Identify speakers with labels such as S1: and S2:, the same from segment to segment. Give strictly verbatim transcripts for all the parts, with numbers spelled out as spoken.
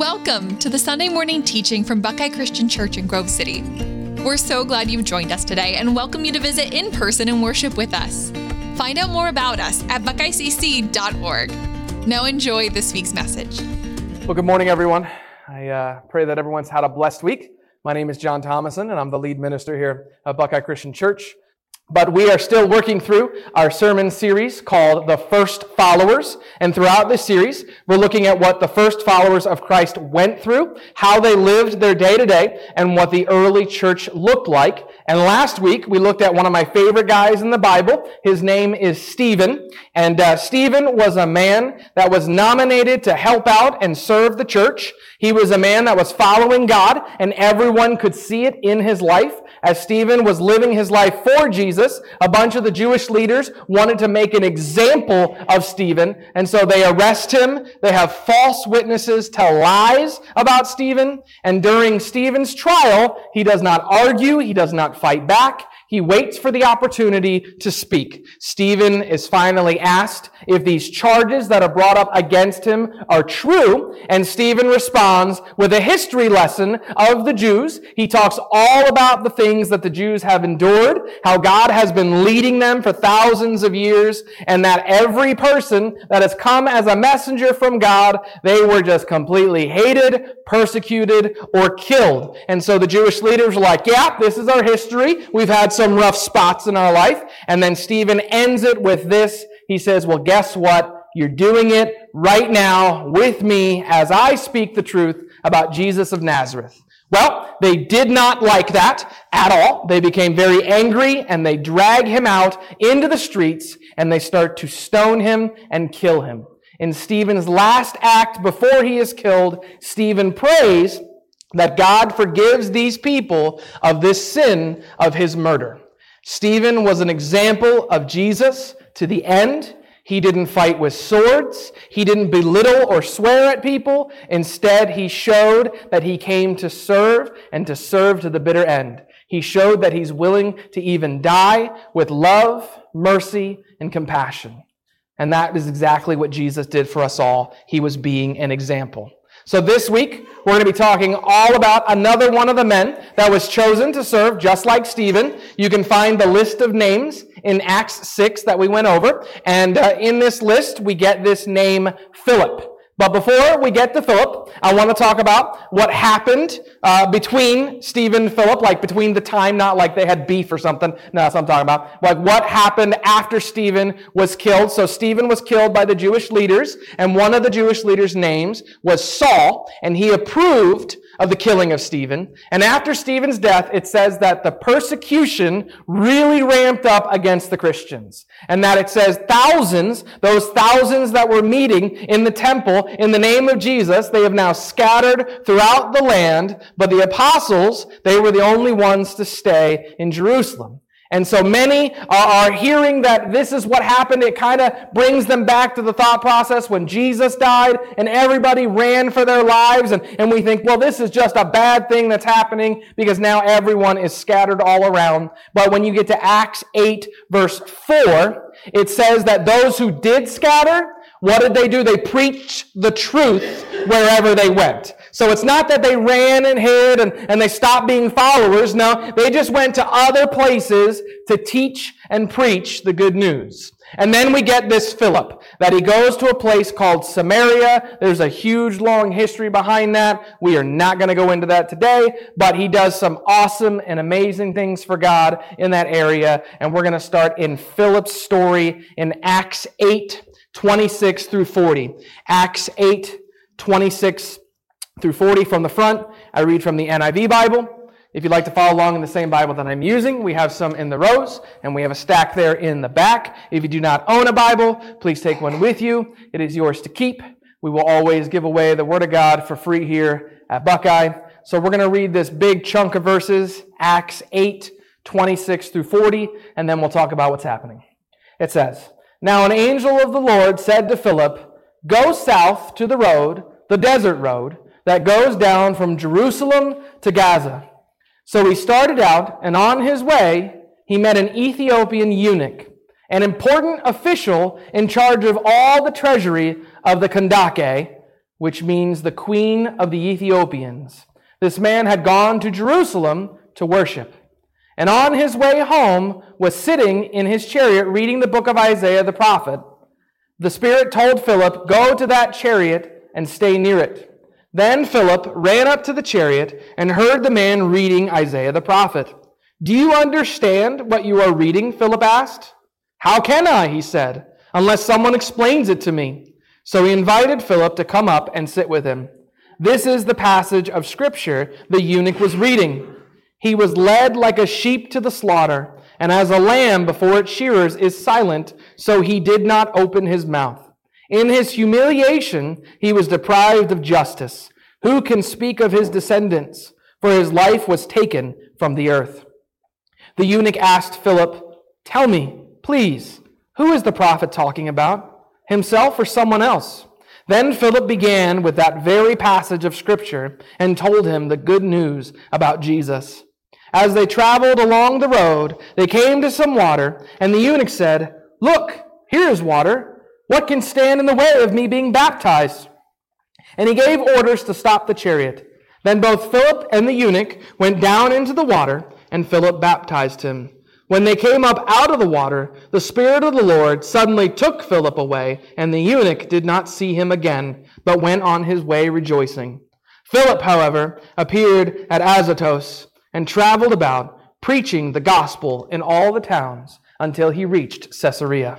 S1: Welcome to the Sunday morning teaching from Buckeye Christian Church in Grove City. We're so glad you've joined us today and welcome you to visit in person and worship with us. Find out more about us at buckeye c c dot org. Now enjoy this week's message.
S2: Well, good morning, everyone. I uh, pray that everyone's had a blessed week. My name is John Thomason, and I'm the lead minister here at Buckeye Christian Church. But we are still working through our sermon series called The First Followers. And throughout this series, we're looking at what the first followers of Christ went through, how they lived their day-to-day, and what the early church looked like. And last week, we looked at one of my favorite guys in the Bible. His name is Stephen. And uh, Stephen was a man that was nominated to help out and serve the church. He was a man that was following God, and everyone could see it in his life. As Stephen was living his life for Jesus, a bunch of the Jewish leaders wanted to make an example of Stephen, and so they arrest him. They have false witnesses tell lies about Stephen, and during Stephen's trial, he does not argue, he does not fight back. He waits for the opportunity to speak. Stephen is finally asked if these charges that are brought up against him are true, and Stephen responds with a history lesson of the Jews. He talks all about the things that the Jews have endured, how God has been leading them for thousands of years, and that every person that has come as a messenger from God, they were just completely hated, persecuted, or killed. And so the Jewish leaders were like, yeah, this is our history. We've had some rough spots in our life. And then Stephen ends it with this. He says, well, guess what? You're doing it right now with me as I speak the truth about Jesus of Nazareth. Well, they did not like that at all. They became very angry and they drag him out into the streets and they start to stone him and kill him. In Stephen's last act before he is killed, Stephen prays that God forgives these people of this sin of his murder. Stephen was an example of Jesus to the end. He didn't fight with swords. He didn't belittle or swear at people. Instead, he showed that he came to serve and to serve to the bitter end. He showed that he's willing to even die with love, mercy, and compassion. And that is exactly what Jesus did for us all. He was being an example. So this week, we're going to be talking all about another one of the men that was chosen to serve just like Stephen. You can find the list of names in Acts six that we went over. And uh, in this list, we get this name Philip. But before we get to Philip, I want to talk about what happened uh, between Stephen and Philip, like between the time, not like they had beef or something. No, that's what I'm talking about. Like what happened after Stephen was killed. So Stephen was killed by the Jewish leaders, and one of the Jewish leaders' names was Saul, and he approved of the killing of Stephen. And after Stephen's death, it says that the persecution really ramped up against the Christians. And that it says thousands, those thousands that were meeting in the temple in the name of Jesus, they have now scattered throughout the land. But the apostles, they were the only ones to stay in Jerusalem. And so many are hearing that this is what happened. It kind of brings them back to the thought process when Jesus died and everybody ran for their lives. And, and we think, well, this is just a bad thing that's happening because now everyone is scattered all around. But when you get to Acts eight, verse four, it says that those who did scatter, what did they do? They preached the truth wherever they went. So it's not that they ran and hid and, and they stopped being followers. No, they just went to other places to teach and preach the good news. And then we get this Philip, that he goes to a place called Samaria. There's a huge, long history behind that. We are not going to go into that today, but he does some awesome and amazing things for God in that area. And we're going to start in Philip's story in Acts eight, twenty-six through forty. Acts eight, twenty-six through forty from the front. I read from the N I V Bible. If you'd like to follow along in the same Bible that I'm using, we have some in the rows, and we have a stack there in the back. If you do not own a Bible, please take one with you. It is yours to keep. We will always give away the Word of God for free here at Buckeye. So we're going to read this big chunk of verses, Acts eight, twenty-six through forty, and then we'll talk about what's happening. It says, "Now an angel of the Lord said to Philip, 'Go south to the road, the desert road, that goes down from Jerusalem to Gaza.' So he started out, and on his way, he met an Ethiopian eunuch, an important official in charge of all the treasury of the Kandake, which means the queen of the Ethiopians. This man had gone to Jerusalem to worship, and on his way home was sitting in his chariot reading the book of Isaiah the prophet. The Spirit told Philip, "Go to that chariot and stay near it." Then Philip ran up to the chariot and heard the man reading Isaiah the prophet. "Do you understand what you are reading?" Philip asked. "How can I," he said, "unless someone explains it to me?" So he invited Philip to come up and sit with him. This is the passage of Scripture the eunuch was reading. He was led like a sheep to the slaughter, and as a lamb before its shearers is silent, so he did not open his mouth. In his humiliation, he was deprived of justice. Who can speak of his descendants? For his life was taken from the earth. The eunuch asked Philip, "Tell me, please, who is the prophet talking about? Himself or someone else?" Then Philip began with that very passage of Scripture and told him the good news about Jesus. As they traveled along the road, they came to some water, and the eunuch said, "Look, here is water. What can stand in the way of me being baptized?" And he gave orders to stop the chariot. Then both Philip and the eunuch went down into the water, and Philip baptized him. When they came up out of the water, the Spirit of the Lord suddenly took Philip away, and the eunuch did not see him again, but went on his way rejoicing. Philip, however, appeared at Azotus and traveled about, preaching the gospel in all the towns until he reached Caesarea.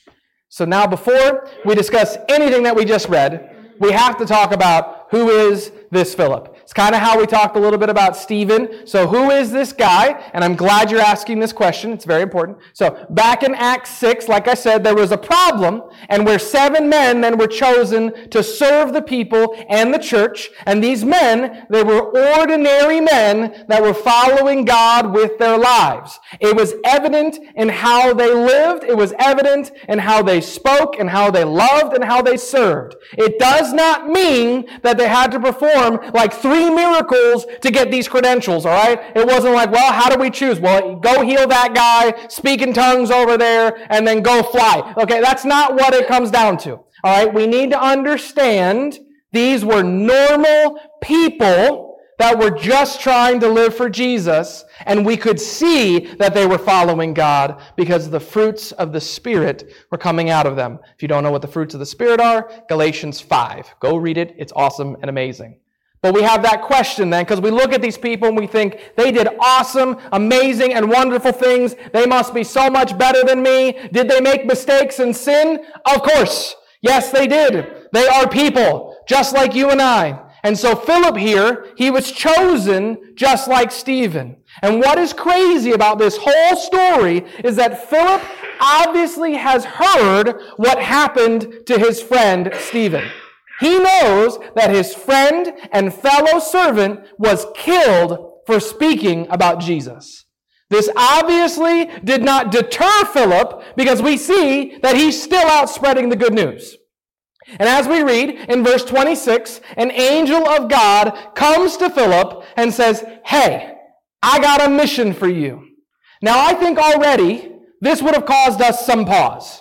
S2: So now before we discuss anything that we just read, we have to talk about who is this Philip. It's kind of how we talked a little bit about Stephen. So who is this guy? And I'm glad you're asking this question. It's very important. So back in Acts six, like I said, there was a problem, and where seven men then were chosen to serve the people and the church. And these men, they were ordinary men that were following God with their lives. It was evident in how they lived. It was evident in how they spoke and how they loved and how they served. It does not mean that they had to perform like three miracles to get these credentials, all right? It wasn't like, well, how do we choose? Well, go heal that guy, speak in tongues over there, and then go fly. Okay, that's not what it comes down to, all right? We need to understand these were normal people that were just trying to live for Jesus, and we could see that they were following God because the fruits of the Spirit were coming out of them. If you don't know what the fruits of the Spirit are, Galatians five. Go read it. It's awesome and amazing. But we have that question then, because we look at these people and we think, they did awesome, amazing, and wonderful things. They must be so much better than me. Did they make mistakes and sin? Of course. Yes, they did. They are people, just like you and I. And so Philip here, he was chosen just like Stephen. And what is crazy about this whole story is that Philip obviously has heard what happened to his friend Stephen. He knows that his friend and fellow servant was killed for speaking about Jesus. This obviously did not deter Philip because we see that he's still out spreading the good news. And as we read in verse twenty-six, an angel of God comes to Philip and says, "Hey, I got a mission for you." Now I think already this would have caused us some pause.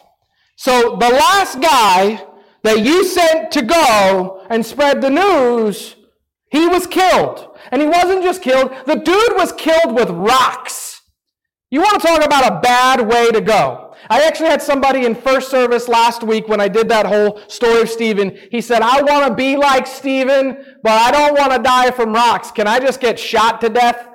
S2: So the last guy that you sent to go and spread the news, he was killed. And he wasn't just killed, the dude was killed with rocks. You want to talk about a bad way to go. I actually had somebody in first service last week when I did that whole story of Stephen. He said, "I want to be like Stephen, but I don't want to die from rocks. Can I just get shot to death?"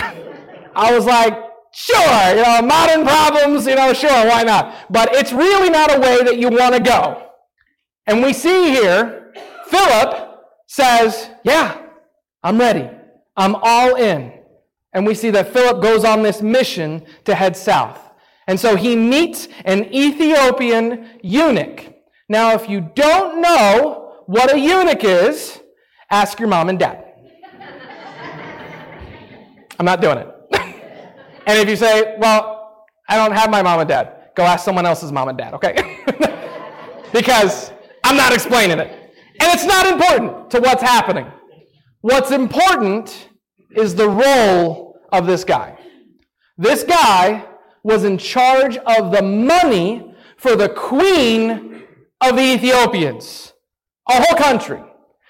S2: I was like, sure, you know, modern problems, you know, sure, why not? But it's really not a way that you want to go. And we see here, Philip says, "Yeah, I'm ready. I'm all in." And we see that Philip goes on this mission to head south. And so he meets an Ethiopian eunuch. Now, if you don't know what a eunuch is, ask your mom and dad. I'm not doing it. And if you say, "Well, I don't have my mom and dad," go ask someone else's mom and dad, okay? Because I'm not explaining it. And it's not important to what's happening. What's important is the role of this guy. This guy was in charge of the money for the queen of the Ethiopians, a whole country.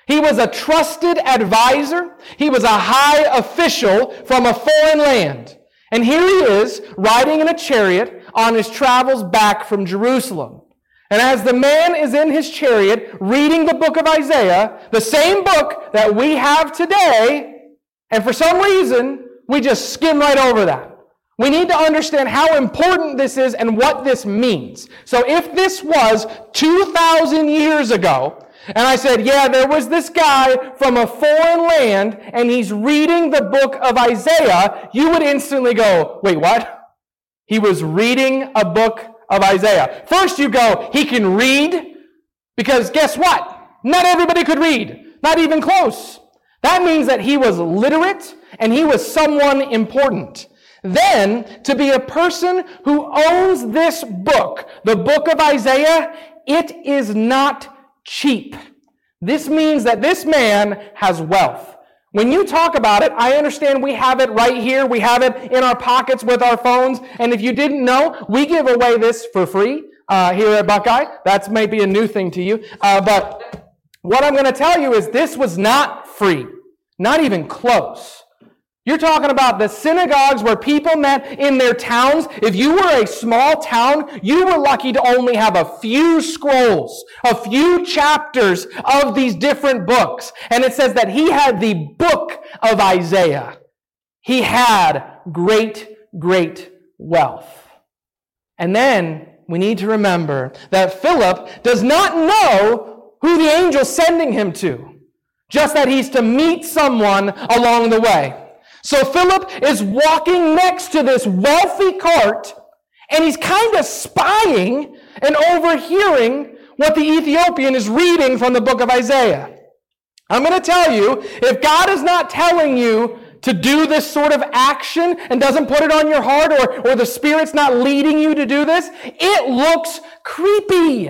S2: He was a trusted advisor. He was a high official from a foreign land. And here he is, riding in a chariot on his travels back from Jerusalem. And as the man is in his chariot reading the book of Isaiah, the same book that we have today, and for some reason, we just skim right over that. We need to understand how important this is and what this means. So if this was two thousand years ago, and I said, yeah, there was this guy from a foreign land, and he's reading the book of Isaiah, you would instantly go, wait, what? He was reading a book of Isaiah. First you go, he can read, because guess what? Not everybody could read, not even close. That means that he was literate, and he was someone important. Then, to be a person who owns this book, the book of Isaiah, it is not cheap. This means that this man has wealth. When you talk about it, I understand we have it right here. We have it in our pockets with our phones. And if you didn't know, we give away this for free uh, here at Buckeye. That's maybe a new thing to you. Uh, but what I'm going to tell you is this was not free. Not even close. You're talking about the synagogues where people met in their towns. If you were a small town, you were lucky to only have a few scrolls, a few chapters of these different books. And it says that he had the book of Isaiah. He had great, great wealth. And then we need to remember that Philip does not know who the angel's sending him to, just that he's to meet someone along the way. So Philip is walking next to this wealthy cart, and he's kind of spying and overhearing what the Ethiopian is reading from the book of Isaiah. I'm going to tell you, if God is not telling you to do this sort of action and doesn't put it on your heart, or, or the Spirit's not leading you to do this, it looks creepy.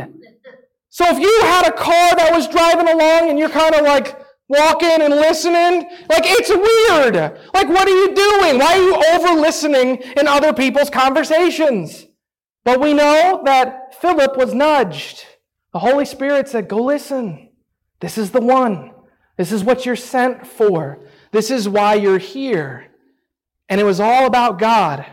S2: So if you had a car that was driving along and you're kind of like, walking and listening, like it's weird. Like, what are you doing? Why are you over listening in other people's conversations? But we know that Philip was nudged. The Holy Spirit said, go listen. This is the one. This is what you're sent for. This is why you're here. And it was all about God.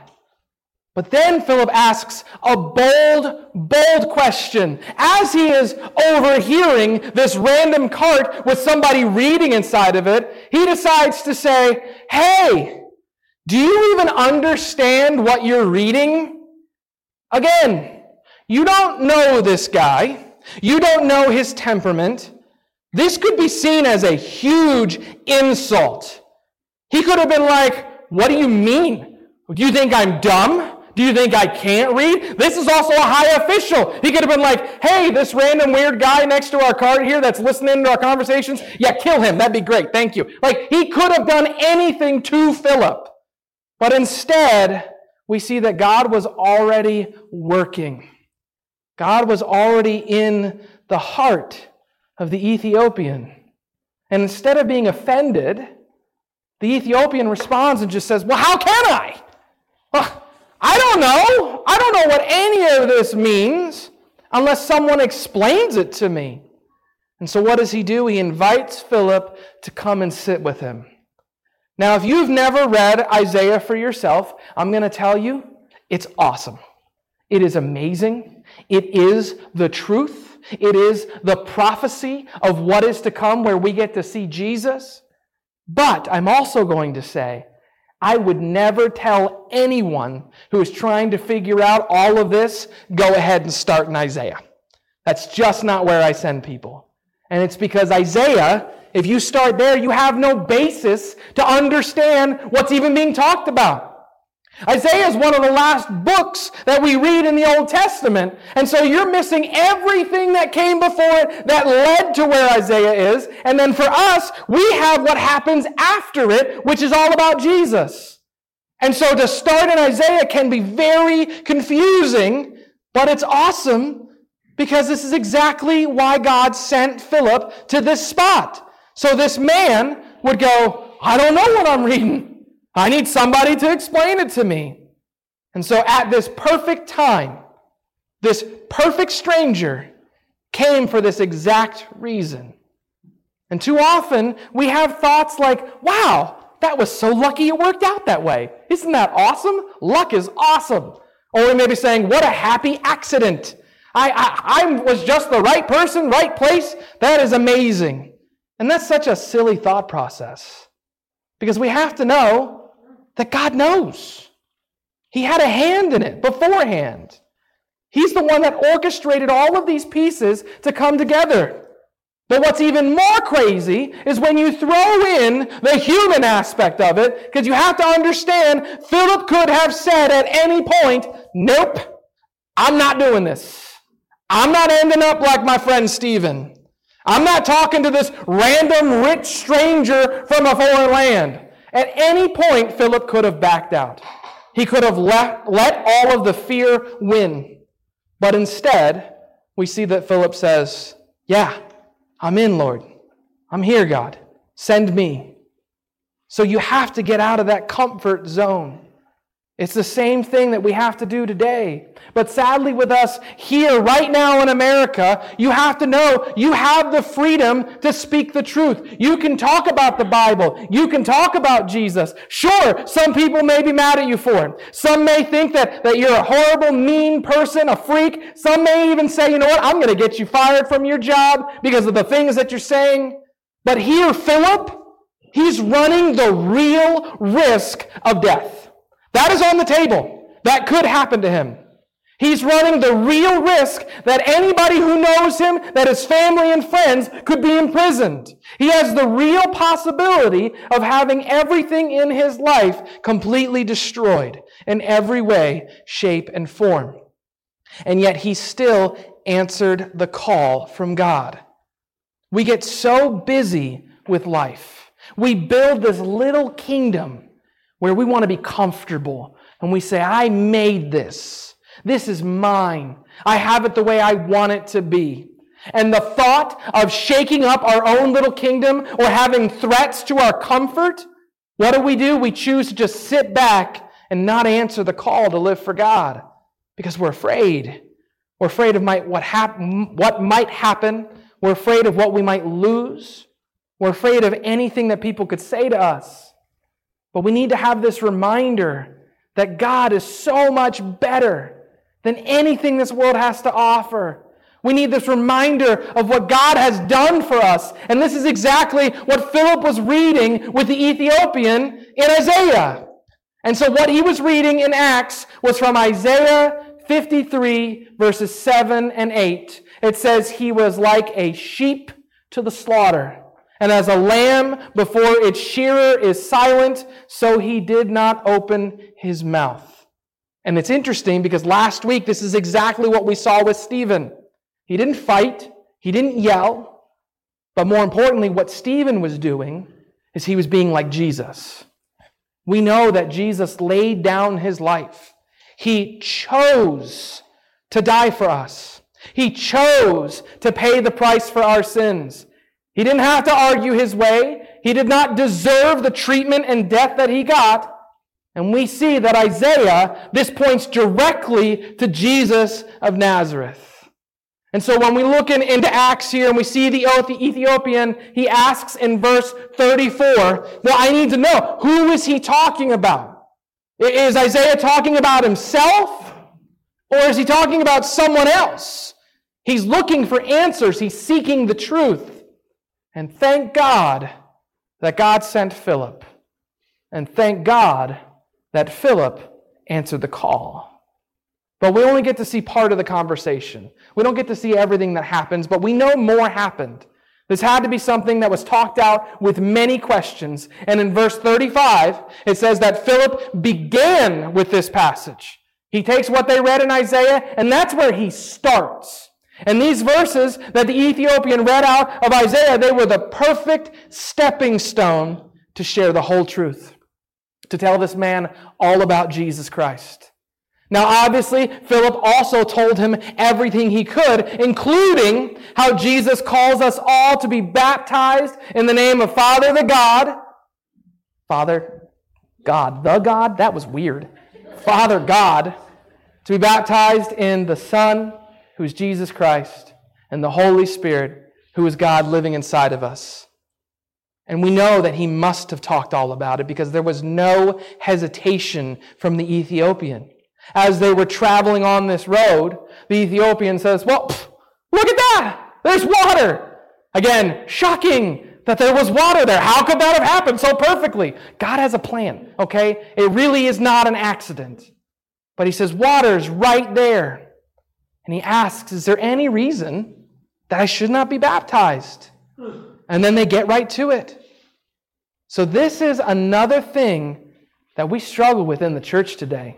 S2: But then Philip asks a bold, bold question. As he is overhearing this random cart with somebody reading inside of it, he decides to say, hey, do you even understand what you're reading? Again, you don't know this guy. You don't know his temperament. This could be seen as a huge insult. He could have been like, what do you mean? Do you think I'm dumb? Do you think I can't read? This is also a high official. He could have been like, hey, this random weird guy next to our cart here that's listening to our conversations, yeah, kill him. That'd be great. Thank you. Like, he could have done anything to Philip. But instead, we see that God was already working. God was already in the heart of the Ethiopian. And instead of being offended, the Ethiopian responds and just says, well, how can I? Well, I don't know. I don't know what any of this means unless someone explains it to me. And so what does he do? He invites Philip to come and sit with him. Now, if you've never read Isaiah for yourself, I'm going to tell you, it's awesome. It is amazing. It is the truth. It is the prophecy of what is to come, where we get to see Jesus. But I'm also going to say, I would never tell anyone who is trying to figure out all of this, go ahead and start in Isaiah. That's just not where I send people. And it's because Isaiah, if you start there, you have no basis to understand what's even being talked about. Isaiah is one of the last books that we read in the Old Testament. And so you're missing everything that came before it that led to where Isaiah is. And then for us, we have what happens after it, which is all about Jesus. And so to start in Isaiah can be very confusing, but it's awesome because this is exactly why God sent Philip to this spot. So this man would go, I don't know what I'm reading. I need somebody to explain it to me. And so at this perfect time, this perfect stranger came for this exact reason. And too often, we have thoughts like, wow, that was so lucky it worked out that way. Isn't that awesome? Luck is awesome. Or we may be saying, what a happy accident. I, I, I was just the right person, right place. That is amazing. And that's such a silly thought process. Because we have to know that God knows. He had a hand in it beforehand. He's the one that orchestrated all of these pieces to come together. But what's even more crazy is when you throw in the human aspect of it, because you have to understand, Philip could have said at any point, nope, I'm not doing this. I'm not ending up like my friend Stephen. I'm not talking to this random rich stranger from a foreign land. At any point, Philip could have backed out. He could have let, let all of the fear win. But instead, we see that Philip says, yeah, I'm in, Lord. I'm here, God. Send me. So you have to get out of that comfort zone. It's the same thing that we have to do today. But sadly with us here right now in America, you have to know you have the freedom to speak the truth. You can talk about the Bible. You can talk about Jesus. Sure, some people may be mad at you for it. Some may think that, that you're a horrible, mean person, a freak. Some may even say, you know what, I'm going to get you fired from your job because of the things that you're saying. But here, Philip, he's running the real risk of death. That is on the table. That could happen to him. He's running the real risk that anybody who knows him, that his family and friends, could be imprisoned. He has the real possibility of having everything in his life completely destroyed in every way, shape, and form. And yet he still answered the call from God. We get so busy with life. We build this little kingdom where we want to be comfortable. And we say, I made this. This is mine. I have it the way I want it to be. And the thought of shaking up our own little kingdom or having threats to our comfort, what do we do? We choose to just sit back and not answer the call to live for God because we're afraid. We're afraid of might, what, hap- what might happen. We're afraid of what we might lose. We're afraid of anything that people could say to us. But we need to have this reminder that God is so much better than anything this world has to offer. We need this reminder of what God has done for us. And this is exactly what Philip was reading with the Ethiopian in Isaiah. And so what he was reading in Acts was from Isaiah fifty-three, verses seven and eight. It says, he was like a sheep to the slaughter. And as a lamb before its shearer is silent, so he did not open his mouth. And it's interesting because last week, this is exactly what we saw with Stephen. He didn't fight. He didn't yell. But more importantly, what Stephen was doing is he was being like Jesus. We know that Jesus laid down his life. He chose to die for us. He chose to pay the price for our sins. He didn't have to argue his way. He did not deserve the treatment and death that he got. And we see that Isaiah, this points directly to Jesus of Nazareth. And so when we look in, into Acts here and we see the Ethiopian, he asks in verse thirty-four, well, I need to know, who is he talking about? Is Isaiah talking about himself? Or is he talking about someone else? He's looking for answers. He's seeking the truth. And thank God that God sent Philip. And thank God that Philip answered the call. But we only get to see part of the conversation. We don't get to see everything that happens, but we know more happened. This had to be something that was talked out with many questions. And in verse thirty-five, it says that Philip began with this passage. He takes what they read in Isaiah, and that's where he starts. And these verses that the Ethiopian read out of Isaiah, they were the perfect stepping stone to share the whole truth, to tell this man all about Jesus Christ. Now, obviously, Philip also told him everything he could, including how Jesus calls us all to be baptized in the name of Father the God. Father God, the God? That was weird. Father God, to be baptized in the Son, who is Jesus Christ, and the Holy Spirit, who is God living inside of us. And we know that he must have talked all about it because there was no hesitation from the Ethiopian. As they were traveling on this road, the Ethiopian says, well, pff, look at that! There's water! Again, shocking that there was water there. How could that have happened so perfectly? God has a plan, okay? It really is not an accident. But he says, water's right there. And he asks, is there any reason that I should not be baptized? And then they get right to it. So this is another thing that we struggle with in the church today.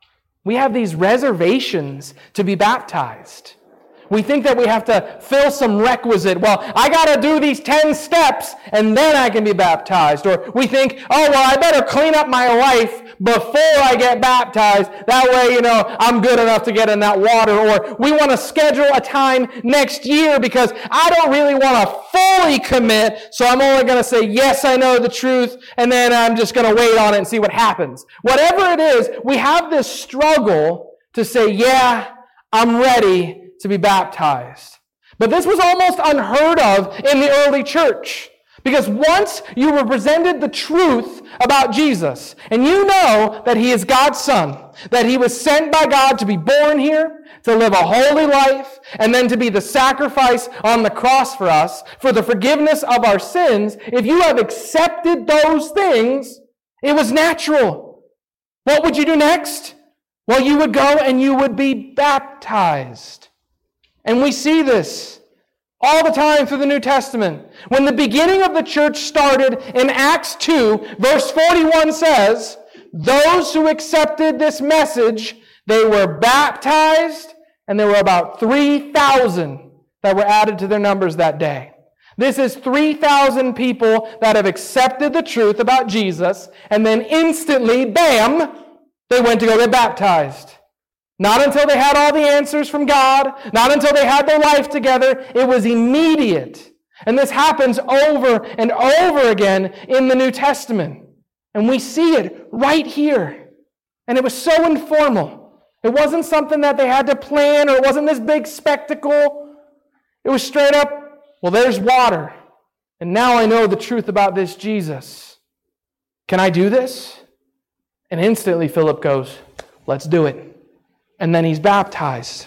S2: We have these reservations to be baptized. We think that we have to fill some requisite. Well, I got to do these ten steps and then I can be baptized. Or we think, oh, well, I better clean up my life before I get baptized. That way, you know, I'm good enough to get in that water. Or we want to schedule a time next year because I don't really want to fully commit. So I'm only going to say, yes, I know the truth. And then I'm just going to wait on it and see what happens. Whatever it is, we have this struggle to say, yeah, I'm ready to be baptized. But this was almost unheard of in the early church. Because once you were presented the truth about Jesus, and you know that he is God's son, that he was sent by God to be born here, to live a holy life, and then to be the sacrifice on the cross for us, for the forgiveness of our sins, if you have accepted those things, it was natural. What would you do next? Well, you would go and you would be baptized. And we see this all the time through the New Testament. When the beginning of the church started in Acts two, verse forty-one says, those who accepted this message, they were baptized, and there were about three thousand that were added to their numbers that day. This is three thousand people that have accepted the truth about Jesus, and then instantly, bam, they went to go get baptized. Not until they had all the answers from God, not until they had their life together. It was immediate. And this happens over and over again in the New Testament. And we see it right here. And it was so informal. It wasn't something that they had to plan, or it wasn't this big spectacle. It was straight up, well, there's water. And now I know the truth about this Jesus. Can I do this? And instantly Philip goes, let's do it. And then he's baptized.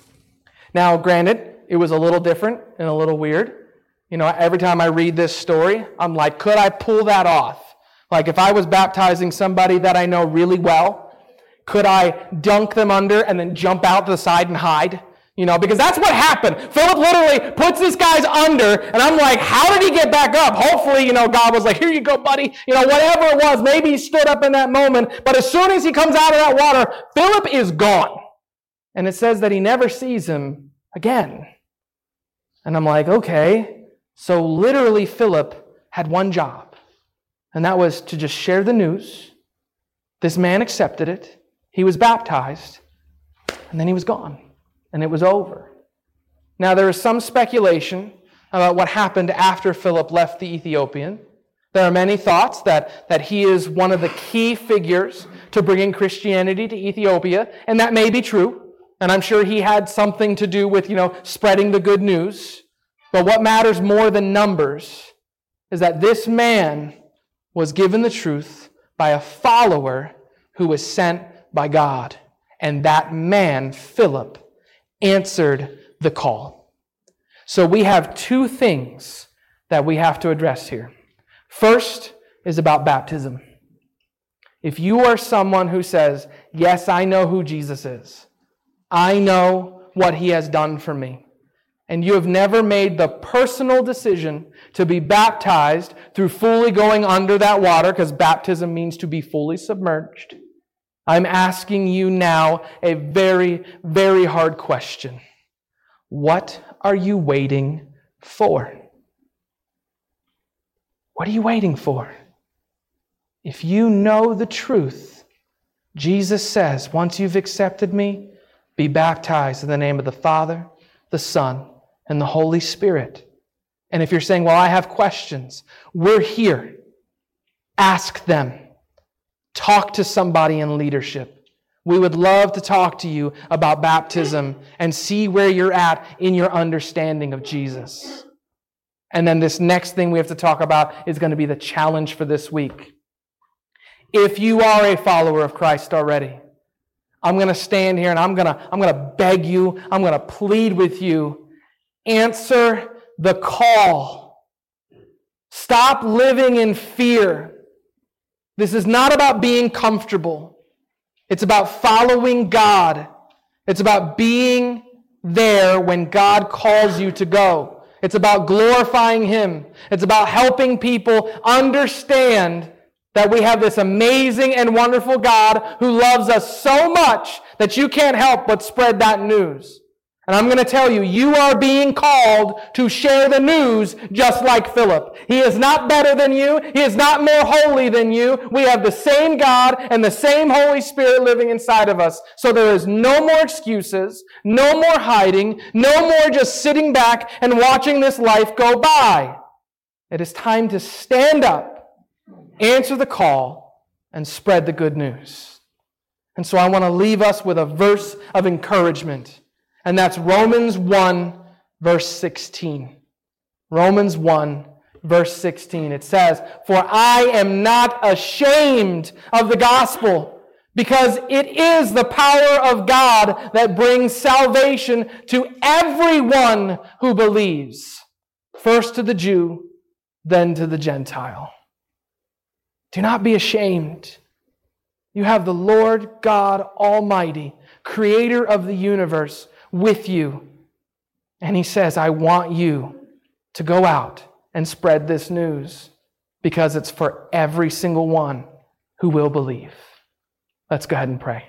S2: Now, granted, it was a little different and a little weird. You know, every time I read this story, I'm like, could I pull that off? Like, if I was baptizing somebody that I know really well, could I dunk them under and then jump out to the side and hide? You know, because that's what happened. Philip literally puts this guy's under, and I'm like, how did he get back up? Hopefully, you know, God was like, here you go, buddy. You know, whatever it was, maybe he stood up in that moment. But as soon as he comes out of that water, Philip is gone. And it says that he never sees him again. And I'm like, okay. So literally, Philip had one job, and that was to just share the news. This man accepted it. He was baptized, and then he was gone. And it was over. Now, there is some speculation about what happened after Philip left the Ethiopian. There are many thoughts that, that he is one of the key figures to bringing Christianity to Ethiopia, and that may be true. And I'm sure he had something to do with, you know, spreading the good news. But what matters more than numbers is that this man was given the truth by a follower who was sent by God. And that man, Philip, answered the call. So we have two things that we have to address here. First is about baptism. If you are someone who says, yes, I know who Jesus is, I know what he has done for me, and you have never made the personal decision to be baptized through fully going under that water, because baptism means to be fully submerged, I'm asking you now a very, very hard question. What are you waiting for? What are you waiting for? If you know the truth, Jesus says, once you've accepted me, be baptized in the name of the Father, the Son, and the Holy Spirit. And if you're saying, well, I have questions, we're here. Ask them. Talk to somebody in leadership. We would love to talk to you about baptism and see where you're at in your understanding of Jesus. And then this next thing we have to talk about is going to be the challenge for this week. If you are a follower of Christ already, I'm going to stand here and I'm going to, I'm going to beg you, I'm going to plead with you, answer the call. Stop living in fear. This is not about being comfortable. It's about following God. It's about being there when God calls you to go. It's about glorifying Him. It's about helping people understand that we have this amazing and wonderful God who loves us so much that you can't help but spread that news. And I'm going to tell you, you are being called to share the news just like Philip. He is not better than you. He is not more holy than you. We have the same God and the same Holy Spirit living inside of us. So there is no more excuses, no more hiding, no more just sitting back and watching this life go by. It is time to stand up, answer the call, and spread the good news. And so I want to leave us with a verse of encouragement. And that's Romans one, verse sixteen. Romans one, verse sixteen. It says, "For I am not ashamed of the gospel, because it is the power of God that brings salvation to everyone who believes, first to the Jew, then to the Gentile." Do not be ashamed. You have the Lord God Almighty, creator of the universe, with you. And He says, I want you to go out and spread this news because it's for every single one who will believe. Let's go ahead and pray.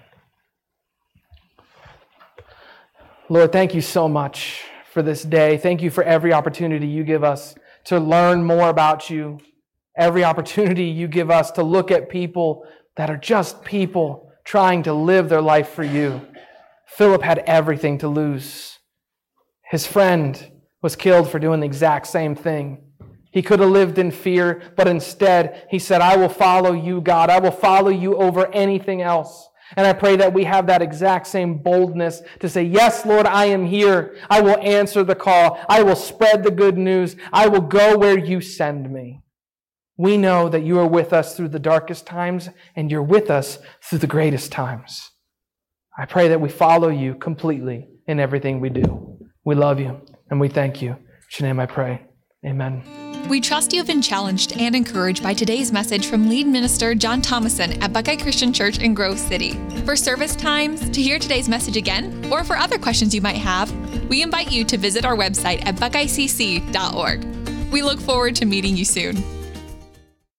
S2: Lord, thank you so much for this day. Thank you for every opportunity you give us to learn more about you. Every opportunity you give us to look at people that are just people trying to live their life for you. Philip had everything to lose. His friend was killed for doing the exact same thing. He could have lived in fear, but instead he said, I will follow you, God. I will follow you over anything else. And I pray that we have that exact same boldness to say, yes, Lord, I am here. I will answer the call. I will spread the good news. I will go where you send me. We know that you are with us through the darkest times, and you're with us through the greatest times. I pray that we follow you completely in everything we do. We love you, and we thank you. In your name I pray. Amen.
S1: We trust you have been challenged and encouraged by today's message from lead minister John Thomason at Buckeye Christian Church in Grove City. For service times, to hear today's message again, or for other questions you might have, we invite you to visit our website at buckeye c c dot org. We look forward to meeting you soon.